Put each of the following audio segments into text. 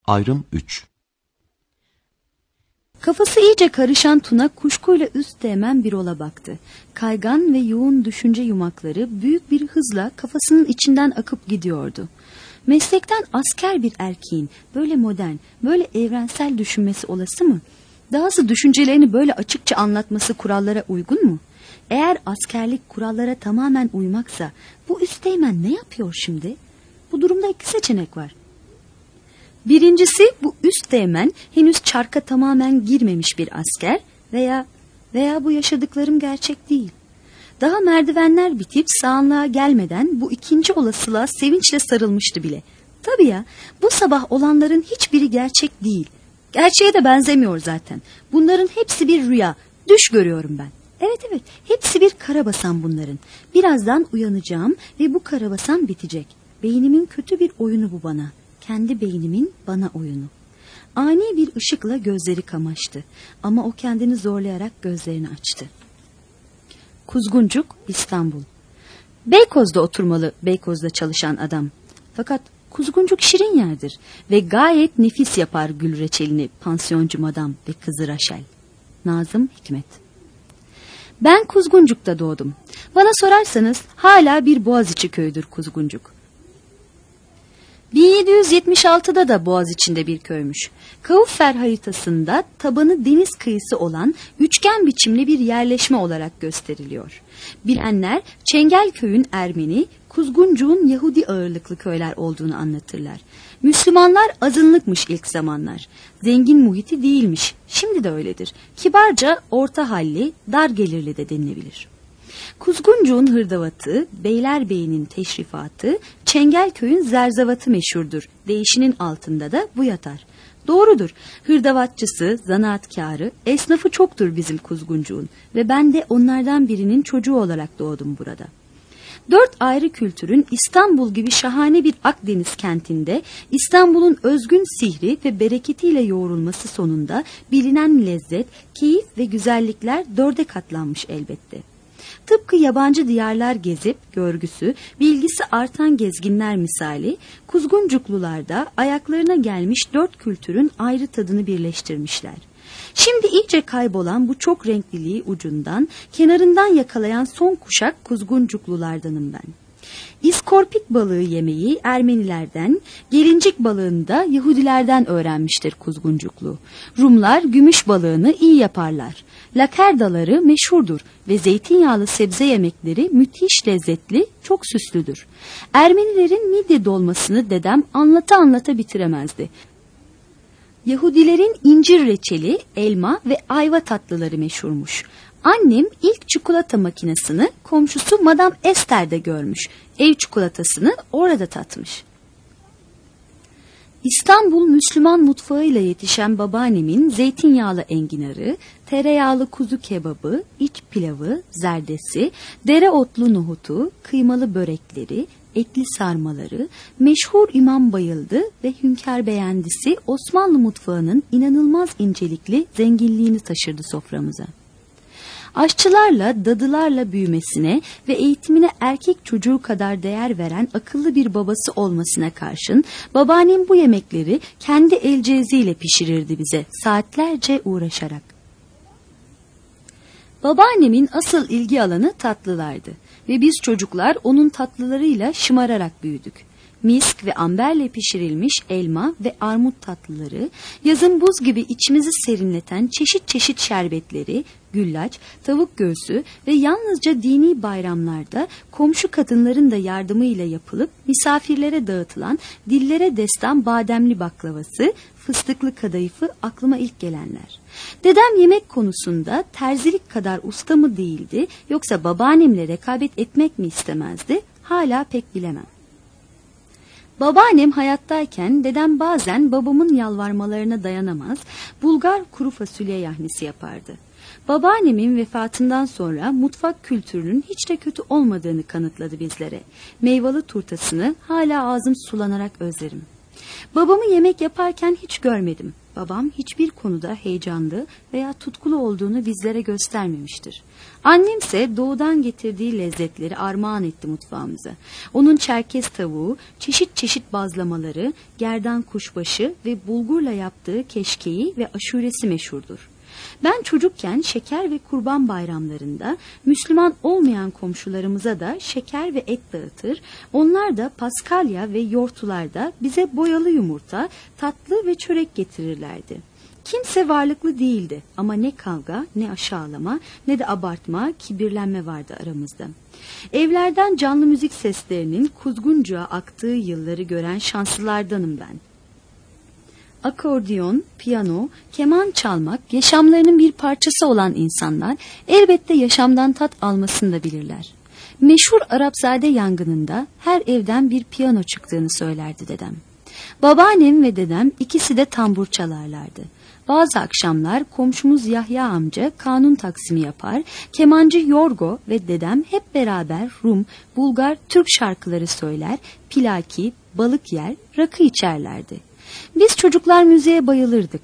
Ayrım 3. Kafası iyice karışan Tuna kuşkuyla üst değmen bir ola baktı. Kaygan ve yoğun düşünce yumakları büyük bir hızla kafasının içinden akıp gidiyordu. Meslekten asker bir erkeğin böyle modern, böyle evrensel düşünmesi olası mı? Dahası düşüncelerini böyle açıkça anlatması kurallara uygun mu? Eğer askerlik kurallara tamamen uymaksa bu üsteğmen ne yapıyor şimdi? Bu durumda iki seçenek var. Birincisi, bu üsteğmen henüz çarka tamamen girmemiş bir asker veya bu yaşadıklarım gerçek değil. Daha merdivenler bitip sağanlığa gelmeden bu ikinci olasılığa sevinçle sarılmıştı bile. Tabii ya, bu sabah olanların hiçbiri gerçek değil. Gerçeğe de benzemiyor zaten. Bunların hepsi bir rüya, düş görüyorum ben. Evet, hepsi bir karabasan bunların. Birazdan uyanacağım ve bu karabasan bitecek. Beynimin kötü bir oyunu bu bana. Kendi beynimin bana oyunu. Ani bir ışıkla gözleri kamaştı. Ama o kendini zorlayarak gözlerini açtı. Kuzguncuk, İstanbul. Beykoz'da oturmalı Beykoz'da çalışan adam. Fakat Kuzguncuk şirin yerdir ve gayet nefis yapar gül reçelini pansiyoncu madam ve kızı Raşel. Nazım Hikmet. Ben Kuzguncuk'ta doğdum. Bana sorarsanız hala bir Boğaziçi köyüdür Kuzguncuk. 1776'da da Boğaziçi'nde bir köymüş. Kauffer haritasında tabanı deniz kıyısı olan üçgen biçimli bir yerleşme olarak gösteriliyor. Bilenler Çengelköy'ün Ermeni, Kuzguncuk'un Yahudi ağırlıklı köyler olduğunu anlatırlar. Müslümanlar azınlıkmış ilk zamanlar. Zengin muhiti değilmiş. Şimdi de öyledir. Kibarca orta halli, dar gelirli de denilebilir. Kuzguncuk'un hırdavatı, Beylerbeyi'nin teşrifatı, Çengelköy'ün zerzavatı meşhurdur. Değişinin altında da bu yatar. Doğrudur. Hırdavatçısı, zanaatkarı, esnafı çoktur bizim Kuzguncuk'un ve ben de onlardan birinin çocuğu olarak doğdum burada. 4 ayrı kültürün İstanbul gibi şahane bir Akdeniz kentinde İstanbul'un özgün sihri ve bereketiyle yoğrulması sonunda bilinen lezzet, keyif ve güzellikler 4'e katlanmış elbette. Tıpkı yabancı diyarlar gezip görgüsü, bilgisi artan gezginler misali, Kuzguncuklular da ayaklarına gelmiş 4 kültürün ayrı tadını birleştirmişler. Şimdi iyice kaybolan bu çok renkliliği ucundan, kenarından yakalayan son kuşak Kuzguncuklulardanım ben. İskorpit balığı yemeği Ermenilerden, gelincik balığını da Yahudilerden öğrenmiştir Kuzguncuklu. Rumlar gümüş balığını iyi yaparlar. Lakerdaları meşhurdur ve zeytinyağlı sebze yemekleri müthiş lezzetli, çok süslüdür. Ermenilerin midye dolmasını dedem anlata bitiremezdi. Yahudilerin incir reçeli, elma ve ayva tatlıları meşhurmuş. Annem ilk çikolata makinesini komşusu Madame Esther'de görmüş. Ev çikolatasını orada tatmış. İstanbul Müslüman mutfağıyla yetişen babaannemin zeytinyağlı enginarı, tereyağlı kuzu kebabı, iç pilavı, zerdesi, dereotlu nohutu, kıymalı börekleri, etli sarmaları, meşhur İmam Bayıldı ve Hünkar Beğendisi Osmanlı mutfağının inanılmaz incelikli zenginliğini taşırdı soframıza. Aşçılarla, dadılarla büyümesine ve eğitimine erkek çocuğu kadar değer veren akıllı bir babası olmasına karşın babaannem bu yemekleri kendi el cihazıyla pişirirdi bize saatlerce uğraşarak. Babaannemin asıl ilgi alanı tatlılardı ve biz çocuklar onun tatlılarıyla şımararak büyüdük. Misk ve amberle pişirilmiş elma ve armut tatlıları, yazın buz gibi içimizi serinleten çeşit çeşit şerbetleri, güllaç, tavuk göğsü ve yalnızca dini bayramlarda komşu kadınların da yardımıyla yapılıp misafirlere dağıtılan dillere destan bademli baklavası, fıstıklı kadayıfı aklıma ilk gelenler. Dedem yemek konusunda terzilik kadar usta mı değildi, yoksa babaannemle rekabet etmek mi istemezdi, hala pek bilemem. Babaannem hayattayken dedem bazen babamın yalvarmalarına dayanamaz, Bulgar kuru fasulye yahnisi yapardı. Babaannemin vefatından sonra mutfak kültürünün hiç de kötü olmadığını kanıtladı bizlere. Meyveli turtasını hala ağzım sulanarak özlerim. Babamı yemek yaparken hiç görmedim. babam hiçbir konuda heyecanlı veya tutkulu olduğunu bizlere göstermemiştir. Annemse doğudan getirdiği lezzetleri armağan etti mutfağımıza. Onun çerkez tavuğu, çeşit çeşit bazlamaları, gerdan kuşbaşı ve bulgurla yaptığı keşkeği ve aşuresi meşhurdur. Ben çocukken şeker ve kurban bayramlarında Müslüman olmayan komşularımıza da şeker ve et dağıtır, onlar da paskalya ve yortularda bize boyalı yumurta, tatlı ve çörek getirirlerdi. Kimse varlıklı değildi ama ne kavga, ne aşağılama, ne de abartma, kibirlenme vardı aramızda. Evlerden canlı müzik seslerinin kuzguncuğa aktığı yılları gören şanslılardanım ben. Akordeon, piyano, keman çalmak yaşamlarının bir parçası olan insanlar elbette yaşamdan tat almasını da bilirler. Meşhur Arapzade yangınında her evden bir piyano çıktığını söylerdi dedem. Babaannem ve dedem ikisi de tambur çalarlardı. Bazı akşamlar komşumuz Yahya amca kanun taksimi yapar, kemancı Yorgo ve dedem hep beraber Rum, Bulgar, Türk şarkıları söyler, pilaki, balık yer, rakı içerlerdi. Biz çocuklar müziğe bayılırdık.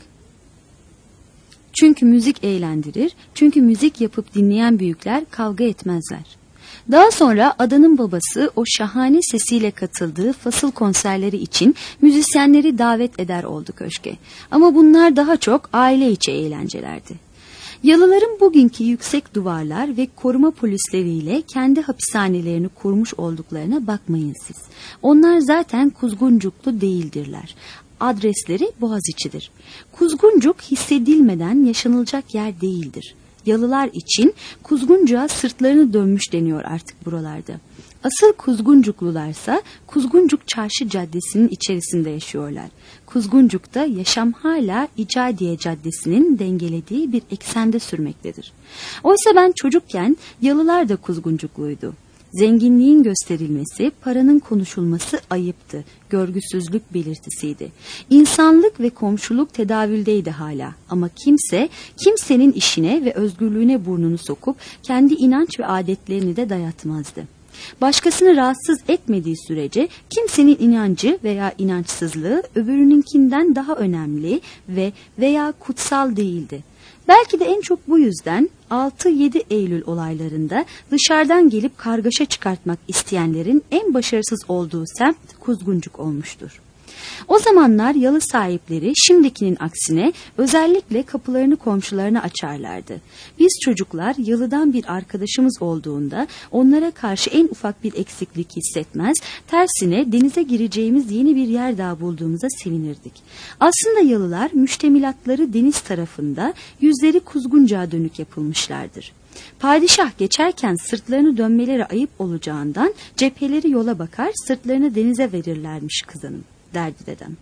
Çünkü müzik eğlendirir, çünkü müzik yapıp dinleyen büyükler kavga etmezler. Daha sonra adanın babası o şahane sesiyle katıldığı fasıl konserleri için müzisyenleri davet eder oldu köşke. Ama bunlar daha çok aile içi eğlencelerdi. Yalıların bugünkü yüksek duvarlar ve koruma polisleriyle kendi hapishanelerini kurmuş olduklarına bakmayın siz. Onlar zaten Kuzguncuklu değildirler. Adresleri Boğaziçi'dir. Kuzguncuk hissedilmeden yaşanılacak yer değildir. Yalılar için Kuzguncuk'a sırtlarını dönmüş deniyor artık buralarda. Asıl Kuzguncuklularsa Kuzguncuk Çarşı Caddesi'nin içerisinde yaşıyorlar. Kuzguncuk'ta yaşam hala İcadiye Caddesi'nin dengelediği bir eksende sürmektedir. Oysa ben çocukken yalılar da Kuzguncukluydu. Zenginliğin gösterilmesi, paranın konuşulması ayıptı, görgüsüzlük belirtisiydi. İnsanlık ve komşuluk tedavüldeydi hala ama kimsenin işine ve özgürlüğüne burnunu sokup kendi inanç ve adetlerini de dayatmazdı. Başkasını rahatsız etmediği sürece kimsenin inancı veya inançsızlığı öbürününkinden daha önemli veya kutsal değildi. Belki de en çok bu yüzden 6-7 Eylül olaylarında dışarıdan gelip kargaşa çıkartmak isteyenlerin en başarısız olduğu semt Kuzguncuk olmuştur. O zamanlar yalı sahipleri şimdikinin aksine özellikle kapılarını komşularına açarlardı. Biz çocuklar yalıdan bir arkadaşımız olduğunda onlara karşı en ufak bir eksiklik hissetmez, tersine denize gireceğimiz yeni bir yer daha bulduğumuza sevinirdik. Aslında yalılar müştemilatları deniz tarafında, yüzleri Kuzguncuk'a dönük yapılmışlardır. Padişah geçerken sırtlarını dönmeleri ayıp olacağından cepheleri yola bakar, sırtlarını denize verirlermiş kızanın, derdi dedem.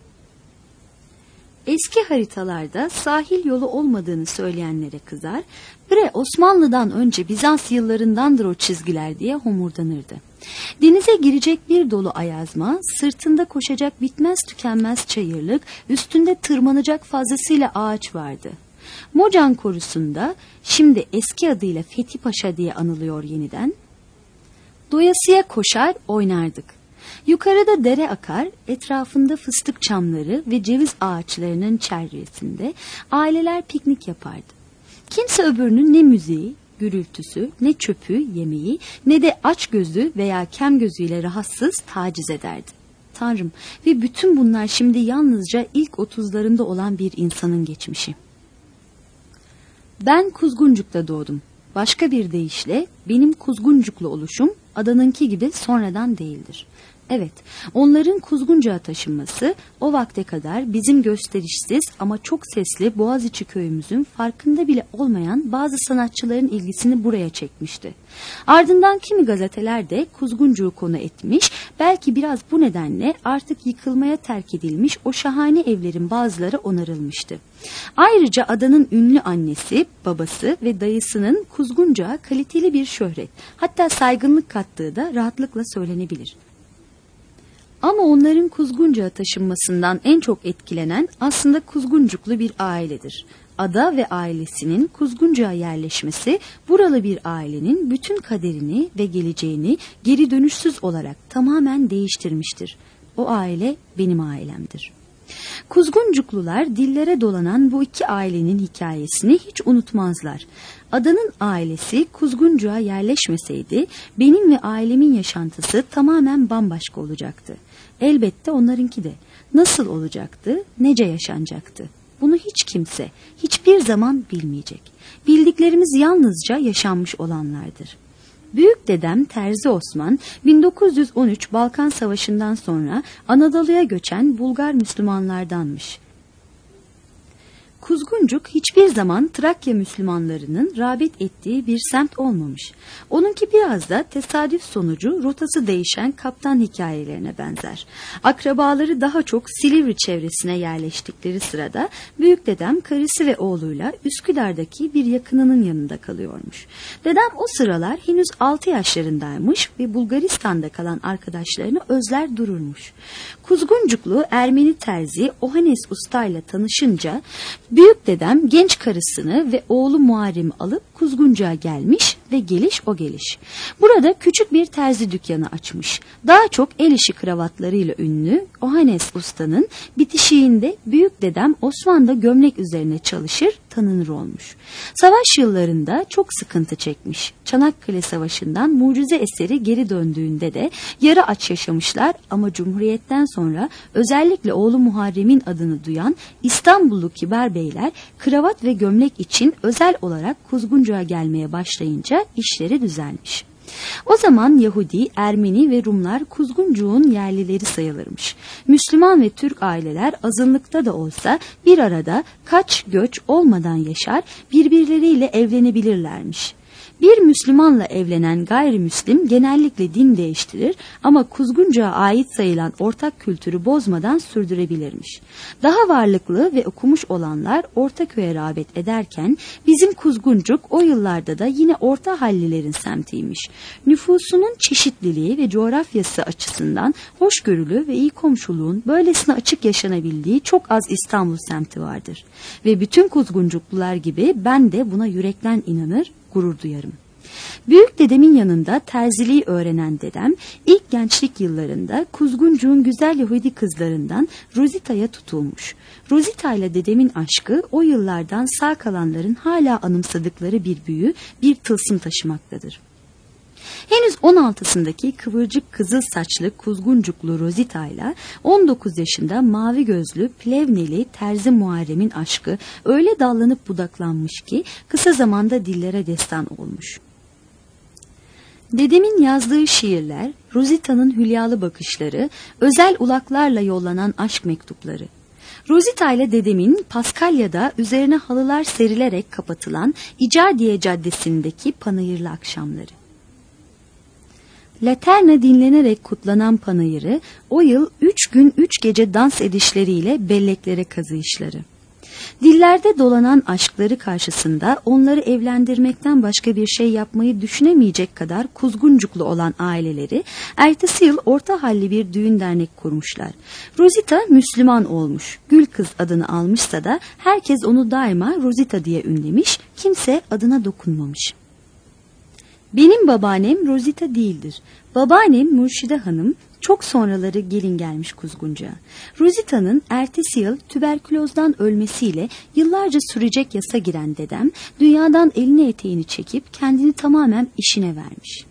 Eski haritalarda sahil yolu olmadığını söyleyenlere kızar, bre Osmanlı'dan önce Bizans yıllarındandır o çizgiler diye homurdanırdı. Denize girecek bir dolu ayazma, sırtında koşacak bitmez tükenmez çayırlık, üstünde tırmanacak fazlasıyla ağaç vardı. Mocan Korusu'nda, şimdi eski adıyla Fethi Paşa diye anılıyor yeniden, doyasıya koşar oynardık. Yukarıda dere akar, etrafında fıstık çamları ve ceviz ağaçlarının çevresinde aileler piknik yapardı. Kimse öbürünün ne müziği, gürültüsü, ne çöpü, yemeği, ne de aç gözü veya kem gözüyle rahatsız taciz ederdi. Tanrım, ve bütün bunlar şimdi yalnızca ilk 30'larında olan bir insanın geçmişi. Ben Kuzguncuk'ta doğdum. Başka bir deyişle benim Kuzguncuklu oluşum adanınki gibi sonradan değildir. Evet, onların Kuzguncuk'a taşınması o vakte kadar bizim gösterişsiz ama çok sesli Boğaziçi köyümüzün farkında bile olmayan bazı sanatçıların ilgisini buraya çekmişti. Ardından kimi gazeteler de Kuzguncuk'u konu etmiş, belki biraz bu nedenle artık yıkılmaya terk edilmiş o şahane evlerin bazıları onarılmıştı. Ayrıca adanın ünlü annesi, babası ve dayısının Kuzguncuk'a kaliteli bir şöhret, hatta saygınlık kattığı da rahatlıkla söylenebilir. Ama onların Kuzguncuk'a taşınmasından en çok etkilenen aslında Kuzguncuklu bir ailedir. Ada ve ailesinin Kuzguncuk'a yerleşmesi buralı bir ailenin bütün kaderini ve geleceğini geri dönüşsüz olarak tamamen değiştirmiştir. O aile benim ailemdir. Kuzguncuklular dillere dolanan bu iki ailenin hikayesini hiç unutmazlar. Adanın ailesi Kuzguncuğa yerleşmeseydi benim ve ailemin yaşantısı tamamen bambaşka olacaktı. Elbette onlarınki de. Nasıl olacaktı, nece yaşanacaktı? Bunu hiç kimse, hiçbir zaman bilmeyecek. Bildiklerimiz yalnızca yaşanmış olanlardır. Büyük dedem Terzi Osman 1913 Balkan Savaşı'ndan sonra Anadolu'ya göçen Bulgar Müslümanlardanmış. Kuzguncuk hiçbir zaman Trakya Müslümanlarının rağbet ettiği bir semt olmamış. Onunki biraz da tesadüf sonucu rotası değişen kaptan hikayelerine benzer. Akrabaları daha çok Silivri çevresine yerleştikleri sırada büyük dedem karısı ve oğluyla Üsküdar'daki bir yakınının yanında kalıyormuş. Dedem o sıralar henüz 6 yaşlarındaymış ve Bulgaristan'da kalan arkadaşlarını özler dururmuş. Kuzguncuklu Ermeni terzi Ohanes Usta ile tanışınca büyük dedem genç karısını ve oğlu Muharrem'i alıp Kuzguncuğa gelmiş ve geliş o geliş. Burada küçük bir terzi dükkanı açmış. Daha çok el işi kravatlarıyla ünlü Ohanes Usta'nın bitişiğinde büyük dedem Osman'da gömlek üzerine çalışır, tanınır olmuş. Savaş yıllarında çok sıkıntı çekmiş. Çanakkale Savaşı'ndan mucize eseri geri döndüğünde de yarı aç yaşamışlar ama Cumhuriyet'ten sonra özellikle oğlu Muharrem'in adını duyan İstanbullu kibar beyler kravat ve gömlek için özel olarak Kuzguncuğa gelmeye başlayınca işleri düzelmiş. O zaman Yahudi, Ermeni ve Rumlar Kuzguncuğun yerlileri sayılırmış. Müslüman ve Türk aileler azınlıkta da olsa bir arada kaç göç olmadan yaşar, birbirleriyle evlenebilirlermiş. Bir Müslümanla evlenen gayrimüslim genellikle din değiştirir ama Kuzguncuğa ait sayılan ortak kültürü bozmadan sürdürebilirmiş. Daha varlıklı ve okumuş olanlar Ortaköy'e rağbet ederken bizim Kuzguncuk o yıllarda da yine orta hallilerin semtiymiş. Nüfusunun çeşitliliği ve coğrafyası açısından hoşgörülü ve iyi komşuluğun böylesine açık yaşanabildiği çok az İstanbul semti vardır. Ve bütün Kuzguncuklular gibi ben de buna yürekten inanır, gurur duyarım. Büyük dedemin yanında terziliği öğrenen dedem ilk gençlik yıllarında Kuzguncuğun güzel Yahudi kızlarından Rosita'ya tutulmuş. Rosita ile dedemin aşkı o yıllardan sağ kalanların hala anımsadıkları bir büyü, bir tılsım taşımaktadır. Henüz 16'sındaki kıvırcık kızıl saçlı Kuzguncuklu Rosita ile 19 yaşında mavi gözlü Plevneli terzi Muharrem'in aşkı öyle dallanıp budaklanmış ki kısa zamanda dillere destan olmuş. Dedemin yazdığı şiirler, Rosita'nın hülyalı bakışları, özel ulaklarla yollanan aşk mektupları. Rosita ile dedemin Paskalya'da üzerine halılar serilerek kapatılan İcadiye Caddesi'ndeki panayırlı akşamları. Laterna dinlenerek kutlanan panayırı o yıl 3 gün 3 gece dans edişleriyle belleklere kazıyışları. Dillerde dolanan aşkları karşısında onları evlendirmekten başka bir şey yapmayı düşünemeyecek kadar kuzguncuklu olan aileleri ertesi yıl orta halli bir düğün dernek kurmuşlar. Rosita Müslüman olmuş, Gül Kız adını almışsa da herkes onu daima Rosita diye ünlemiş, kimse adına dokunmamış. Benim babaannem Rosita değildir. Babaannem Mürşide Hanım çok sonraları gelin gelmiş Kuzguncuğa. Rosita'nın ertesi yıl tüberkülozdan ölmesiyle yıllarca sürecek yasa giren dedem dünyadan elini eteğini çekip kendini tamamen işine vermiş.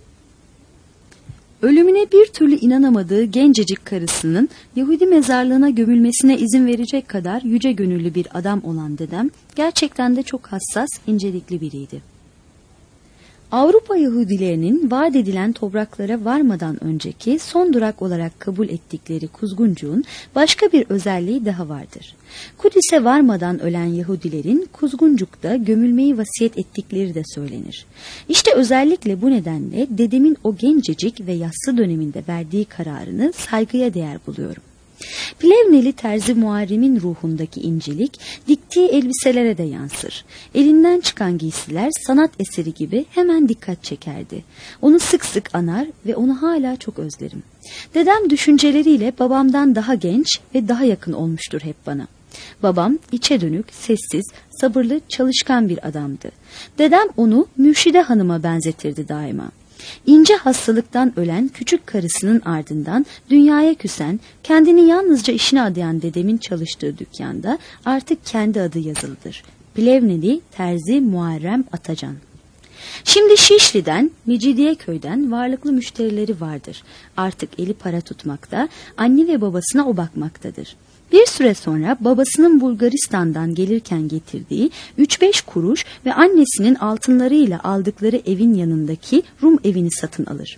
Ölümüne bir türlü inanamadığı gencecik karısının Yahudi mezarlığına gömülmesine izin verecek kadar yüce gönüllü bir adam olan dedem gerçekten de çok hassas, incelikli biriydi. Avrupa Yahudilerinin vaat edilen topraklara varmadan önceki son durak olarak kabul ettikleri Kuzguncuğun başka bir özelliği daha vardır. Kudüs'e varmadan ölen Yahudilerin Kuzguncuk'ta gömülmeyi vasiyet ettikleri de söylenir. İşte özellikle bu nedenle dedemin o gencecik ve yassı döneminde verdiği kararını saygıya değer buluyorum. Plevneli terzi Muharrem'in ruhundaki incelik diktiği elbiselere de yansır. Elinden çıkan giysiler sanat eseri gibi hemen dikkat çekerdi. Onu sık sık anar ve onu hala çok özlerim. Dedem düşünceleriyle babamdan daha genç ve daha yakın olmuştur hep bana. Babam içe dönük, sessiz, sabırlı, çalışkan bir adamdı. Dedem onu Mürşide Hanım'a benzetirdi daima. İnce hastalıktan ölen küçük karısının ardından dünyaya küsen, kendini yalnızca işine adayan dedemin çalıştığı dükkanda artık kendi adı yazılıdır. Plevneli Terzi Muharrem Atacan. Şimdi Şişli'den, Mecidiyeköy'den varlıklı müşterileri vardır. Artık eli para tutmakta, anne ve babasına o bakmaktadır. Bir süre sonra babasının Bulgaristan'dan gelirken getirdiği 3-5 kuruş ve annesinin altınlarıyla aldıkları evin yanındaki Rum evini satın alır.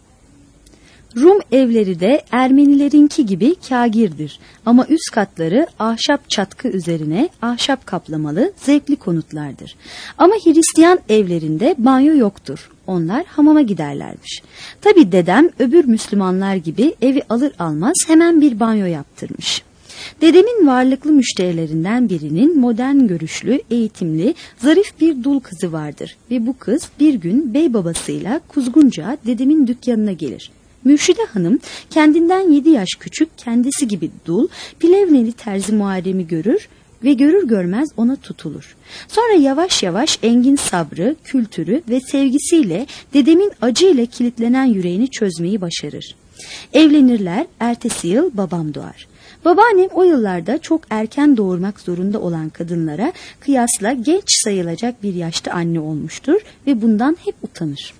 Rum evleri de Ermenilerinki gibi kâgirdir ama üst katları ahşap çatkı üzerine ahşap kaplamalı zevkli konutlardır. Ama Hristiyan evlerinde banyo yoktur. Onlar hamama giderlermiş. Tabii dedem öbür Müslümanlar gibi evi alır almaz hemen bir banyo yaptırmış. Dedemin varlıklı müşterilerinden birinin modern görüşlü, eğitimli, zarif bir dul kızı vardır ve bu kız bir gün bey babasıyla kuzgunca dedemin dükkanına gelir. Mürşide Hanım kendinden 7 yaş küçük, kendisi gibi dul, Plevneli Terzi Muharrem'i görür ve görür görmez ona tutulur. Sonra yavaş yavaş engin sabrı, kültürü ve sevgisiyle dedemin acıyla kilitlenen yüreğini çözmeyi başarır. Evlenirler, ertesi yıl babam doğar. Babaannem o yıllarda çok erken doğurmak zorunda olan kadınlara kıyasla genç sayılacak bir yaşta anne olmuştur ve bundan hep utanır.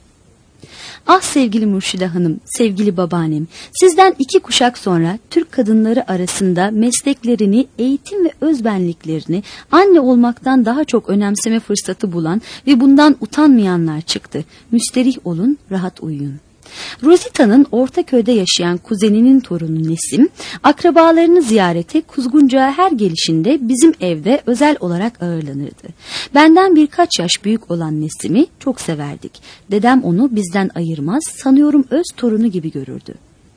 Ah sevgili Mürşide Hanım, sevgili babaannem, sizden 2 kuşak sonra Türk kadınları arasında mesleklerini, eğitim ve özbenliklerini anne olmaktan daha çok önemseme fırsatı bulan ve bundan utanmayanlar çıktı. Müsterih olun, rahat uyuyun. Rosita'nın Ortaköy'de yaşayan kuzeninin torunu Nesim, akrabalarını ziyarete Kuzguncu'ya her gelişinde bizim evde özel olarak ağırlanırdı. Benden birkaç yaş büyük olan Nesim'i çok severdik. Dedem onu bizden ayırmaz, sanıyorum öz torunu gibi görürdü.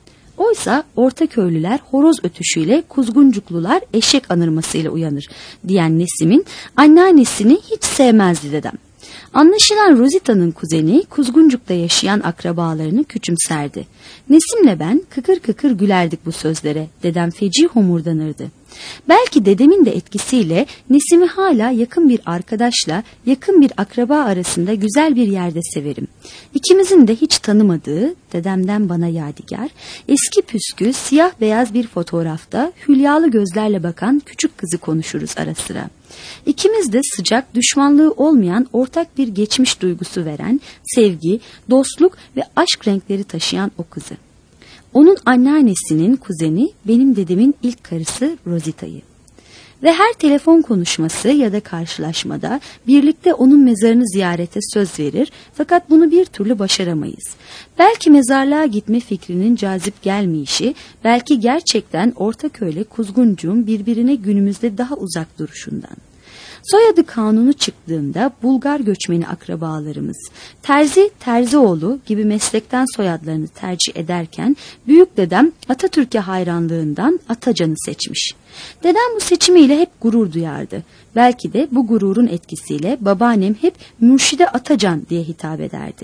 Oysa Ortaköylüler horoz ötüşüyle, Kuzguncuklular eşek anırmasıyla uyanır diyen Nesim'in anneannesini hiç sevmezdi dedem. Anlaşılan Rosita'nın kuzeni Kuzguncuk'ta yaşayan akrabalarını küçümserdi. Nesim'le ben kıkır kıkır gülerdik bu sözlere. Dedem feci homurdanırdı. Belki dedemin de etkisiyle Nesim'i hala yakın bir arkadaşla, yakın bir akraba arasında güzel bir yerde severim. İkimizin de hiç tanımadığı, dedemden bana yadigar, eski püskü siyah beyaz bir fotoğrafta hülyalı gözlerle bakan küçük kızı konuşuruz ara sıra. İkimiz de sıcak, düşmanlığı olmayan ortak bir geçmiş duygusu veren, sevgi, dostluk ve aşk renkleri taşıyan o kızı. Onun anneannesinin kuzeni benim dedemin ilk karısı Rosita'yı. Ve her telefon konuşması ya da karşılaşmada birlikte onun mezarını ziyarete söz verir fakat bunu bir türlü başaramayız. Belki mezarlığa gitme fikrinin cazip gelmeyişi, belki gerçekten Ortaköy'le Kuzguncuğun birbirine günümüzde daha uzak duruşundan. Soyadı kanunu çıktığında Bulgar göçmeni akrabalarımız Terzi, Terzioğlu gibi meslekten soyadlarını tercih ederken büyük dedem Atatürk'e hayranlığından Atacan'ı seçmiş. Dedem bu seçimiyle hep gurur duyardı. Belki de bu gururun etkisiyle babaannem hep Mürşide Atacan diye hitap ederdi.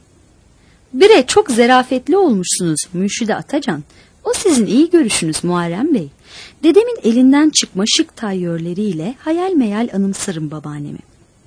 "Bire çok zerafetli olmuşsunuz Mürşide Atacan. O sizin iyi görüşünüz Muharrem Bey." Dedemin elinden çıkma şık tayyörleriyle hayal meyal anımsarım babaannemi.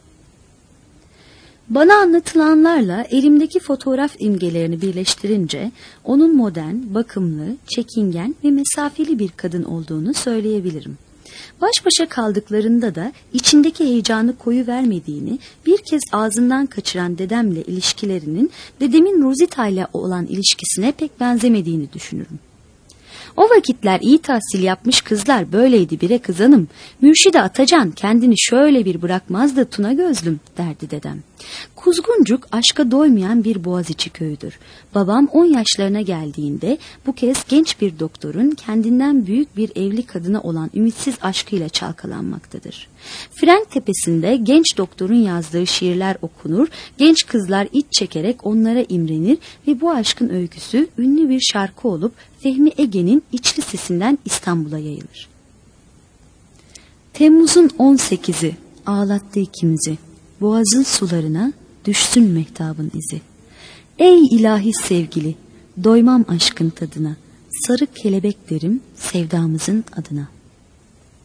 Bana anlatılanlarla elimdeki fotoğraf imgelerini birleştirince onun modern, bakımlı, çekingen ve mesafeli bir kadın olduğunu söyleyebilirim. Baş başa kaldıklarında da içindeki heyecanı koyuvermediğini, bir kez ağzından kaçıran dedemle ilişkilerinin dedemin Rosita ile olan ilişkisine pek benzemediğini düşünürüm. O vakitler iyi tahsil yapmış kızlar böyleydi bire kız hanım. Mürşide Atacan kendini şöyle bir bırakmazdı Tuna gözlüm derdi dedem. Kuzguncuk aşka doymayan bir Boğaziçi köyüdür. Babam 10 yaşlarına geldiğinde bu kez genç bir doktorun kendinden büyük bir evli kadına olan ümitsiz aşkıyla çalkalanmaktadır. Frenk Tepesi'nde genç doktorun yazdığı şiirler okunur, genç kızlar iç çekerek onlara imrenir ve bu aşkın öyküsü ünlü bir şarkı olup Fehmi Ege'nin içli sesinden İstanbul'a yayılır. Temmuz'un 18'i ağlattı ikimizi, boğazın sularına düşsün mehtabın izi. Ey ilahi sevgili, doymam aşkın tadına, sarı kelebek derim sevdamızın adına.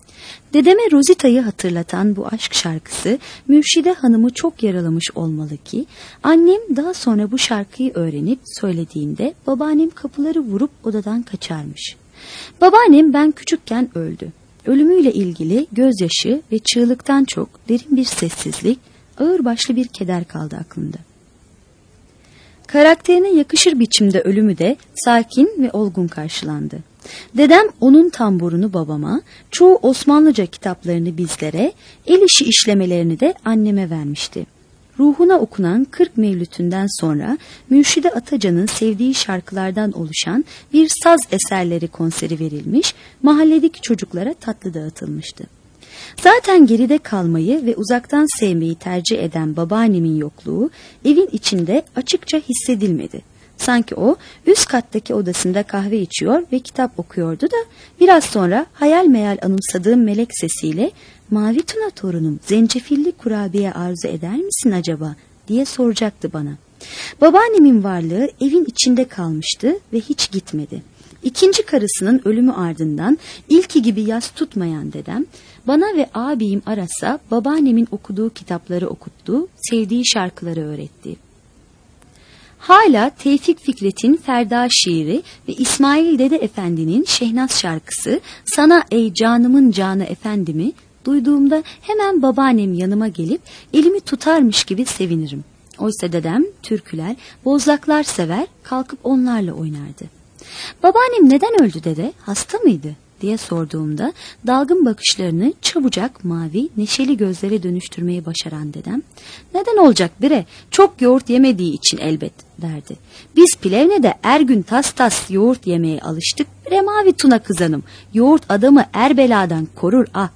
Dedeme Rosita'yı hatırlatan bu aşk şarkısı Mürşide Hanım'ı çok yaralamış olmalı ki annem daha sonra bu şarkıyı öğrenip söylediğinde babaannem kapıları vurup odadan kaçarmış. Babaannem ben küçükken öldü. Ölümüyle ilgili gözyaşı ve çığlıktan çok derin bir sessizlik, ağırbaşlı bir keder kaldı aklımda. Karakterine yakışır biçimde ölümü de sakin ve olgun karşılandı. Dedem onun tamburunu babama, çoğu Osmanlıca kitaplarını bizlere, el işi işlemelerini de anneme vermişti. Ruhuna okunan 40 Mevlüt'ünden sonra Mürşide Atacan'ın sevdiği şarkılardan oluşan bir saz eserleri konseri verilmiş, mahalledeki çocuklara tatlı dağıtılmıştı. Zaten geride kalmayı ve uzaktan sevmeyi tercih eden babaannemin yokluğu evin içinde açıkça hissedilmedi. Sanki o üst kattaki odasında kahve içiyor ve kitap okuyordu da biraz sonra hayal meyal anımsadığım melek sesiyle "Mavi Tuna torunum, zencefilli kurabiye arzu eder misin acaba?" diye soracaktı bana. Babaannemin varlığı evin içinde kalmıştı ve hiç gitmedi. İkinci karısının ölümü ardından ilki gibi yas tutmayan dedem bana ve abim arasa babaannemin okuduğu kitapları okuttu, sevdiği şarkıları öğretti. Hala Tevfik Fikret'in Ferda şiiri ve İsmail Dede Efendi'nin Şehnaz şarkısı "Sana ey canımın canı efendimi" duyduğumda hemen babaannem yanıma gelip elimi tutarmış gibi sevinirim. Oysa dedem türküler, bozlaklar sever, kalkıp onlarla oynardı. "Babaannem neden öldü dede? Hasta mıydı?" diye sorduğumda dalgın bakışlarını çabucak mavi, neşeli gözlere dönüştürmeyi başaran dedem, "Neden olacak bire? Çok yoğurt yemediği için elbet" derdi. "Biz Plevne'de her gün tas tas yoğurt yemeye alıştık. Bire Mavi Tuna kızanım. Yoğurt adamı er beladan korur ah."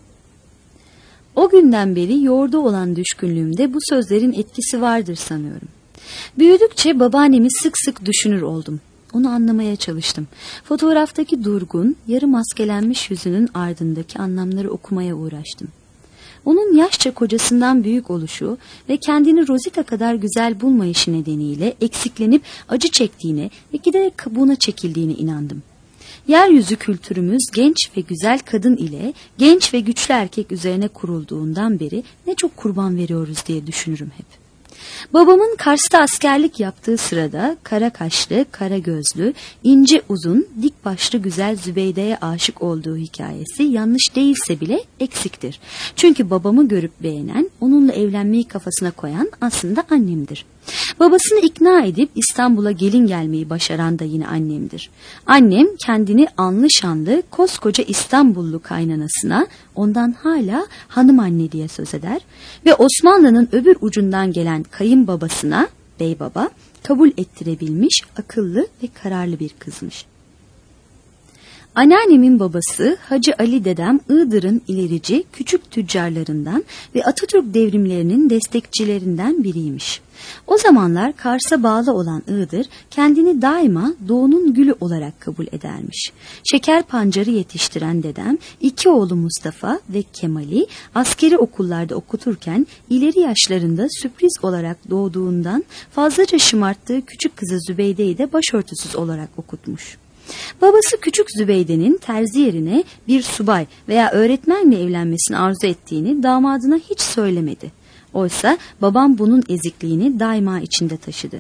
O günden beri yoğurda olan düşkünlüğümde bu sözlerin etkisi vardır sanıyorum. Büyüdükçe babaannemi sık sık düşünür oldum. Onu anlamaya çalıştım. Fotoğraftaki durgun, yarı maskelenmiş yüzünün ardındaki anlamları okumaya uğraştım. Onun yaşça kocasından büyük oluşu ve kendini Rosita kadar güzel bulmayışı nedeniyle eksiklenip acı çektiğine ve giderek kabuğuna çekildiğine inandım. Yeryüzü kültürümüz genç ve güzel kadın ile genç ve güçlü erkek üzerine kurulduğundan beri ne çok kurban veriyoruz diye düşünürüm hep. Babamın Kars'ta askerlik yaptığı sırada kara kaşlı, kara gözlü, ince uzun, dik başlı güzel Zübeyde'ye aşık olduğu hikayesi yanlış değilse bile eksiktir. Çünkü babamı görüp beğenen, onunla evlenmeyi kafasına koyan aslında annemdir. Babasını ikna edip İstanbul'a gelin gelmeyi başaran da yine annemdir. Annem kendini anlı şanlı koskoca İstanbullu kaynanasına ondan hala hanım anne diye söz eder ve Osmanlı'nın öbür ucundan gelen kayınbabasına bey baba kabul ettirebilmiş akıllı ve kararlı bir kızmış. Anneannemin babası Hacı Ali dedem Iğdır'ın ilerici küçük tüccarlarından ve Atatürk devrimlerinin destekçilerinden biriymiş. O zamanlar Kars'a bağlı olan Iğdır kendini daima doğunun gülü olarak kabul edermiş. Şeker pancarı yetiştiren dedem iki oğlu Mustafa ve Kemal'i askeri okullarda okuturken ileri yaşlarında sürpriz olarak doğduğundan fazlaca şımarttığı küçük kızı Zübeyde'yi de başörtüsüz olarak okutmuş. Babası küçük Zübeyde'nin terzi yerine bir subay veya öğretmenle evlenmesini arzu ettiğini damadına hiç söylemedi. Oysa babam bunun ezikliğini daima içinde taşıdı.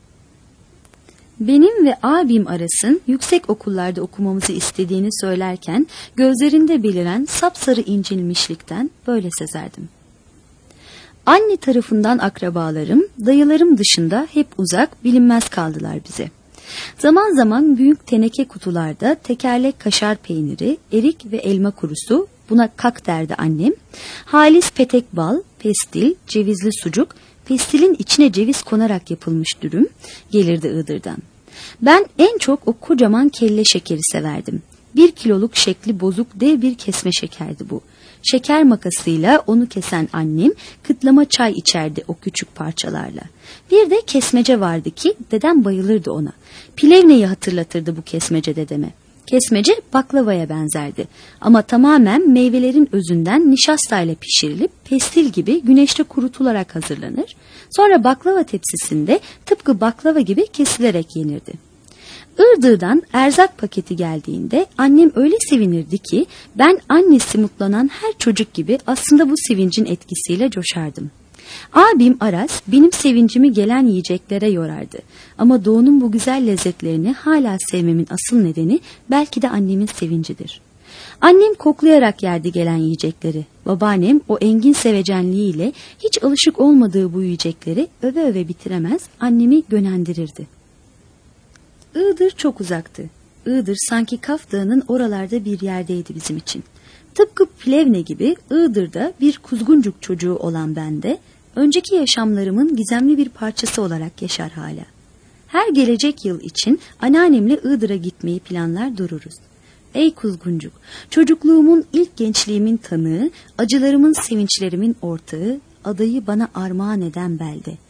Benim ve abim Aras'ın yüksek okullarda okumamızı istediğini söylerken gözlerinde beliren sapsarı incinmişlikten böyle sezerdim. Anne tarafından akrabalarım, dayılarım dışında hep uzak, bilinmez kaldılar bize. Zaman zaman büyük teneke kutularda tekerlek kaşar peyniri, erik ve elma kurusu, buna kak derdi annem, halis petek bal, pestil, cevizli sucuk, pestilin içine ceviz konarak yapılmış dürüm gelirdi Iğdır'dan. Ben en çok o kocaman kelle şekeri severdim. 1 kiloluk şekli bozuk dev bir kesme şekerdi bu. Şeker makasıyla onu kesen annem kıtlama çay içerdi o küçük parçalarla. Bir de kesmece vardı ki dedem bayılırdı ona. Plevne'yi hatırlatırdı bu kesmece dedeme. Kesmece baklavaya benzerdi ama tamamen meyvelerin özünden nişastayla pişirilip pestil gibi güneşte kurutularak hazırlanır. Sonra baklava tepsisinde tıpkı baklava gibi kesilerek yenirdi. Iğdır'dan erzak paketi geldiğinde annem öyle sevinirdi ki ben annesi mutlanan her çocuk gibi aslında bu sevincin etkisiyle coşardım. Abim Aras benim sevincimi gelen yiyeceklere yorardı. Ama doğunun bu güzel lezzetlerini hala sevmemin asıl nedeni belki de annemin sevincidir. Annem koklayarak yerdi gelen yiyecekleri. Babaannem o engin sevecenliğiyle hiç alışık olmadığı bu yiyecekleri öve öve bitiremez, annemi gönendirirdi. Iğdır çok uzaktı. Iğdır sanki Kaf Dağı'nın oralarda bir yerdeydi bizim için. Tıpkı Plevne gibi Iğdır'da bir kuzguncuk çocuğu olan ben de önceki yaşamlarımın gizemli bir parçası olarak yaşar hala. Her gelecek yıl için anneannemle Iğdır'a gitmeyi planlar dururuz. Ey kuzguncuk, çocukluğumun ilk gençliğimin tanığı, acılarımın sevinçlerimin ortağı, adayı bana armağan eden belde.